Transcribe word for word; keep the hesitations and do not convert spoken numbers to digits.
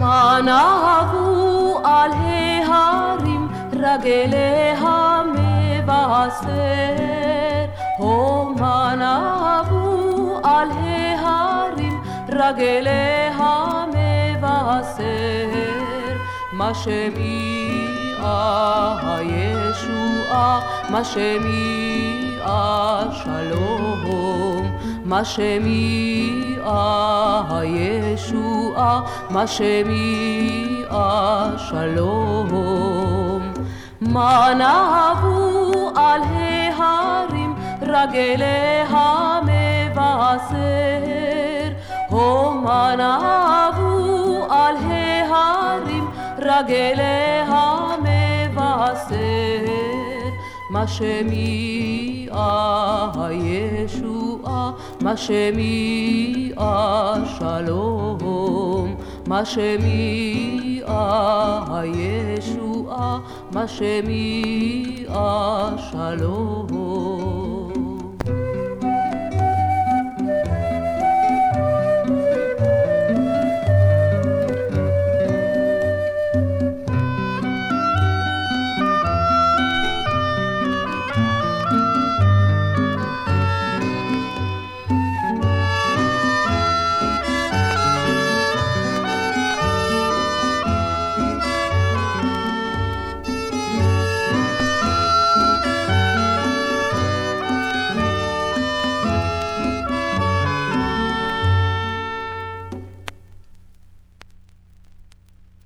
מה נהבו על ההרים רגלי המבשר, הו מה נהבו על ההרים רגלי המבשר, מה שמיעה הישועה, מה שמיעה שלום, מה שמיעה הישועה, מה שמיעה שלום. מה נהבו על ההרים רגלי המבשר, הו מה נהבו על ההרים רגלי המבשר, מה שמיעה הישועה, מה שמיעה שלום, מה שמיעה הישועה, מה שמיעה שלום.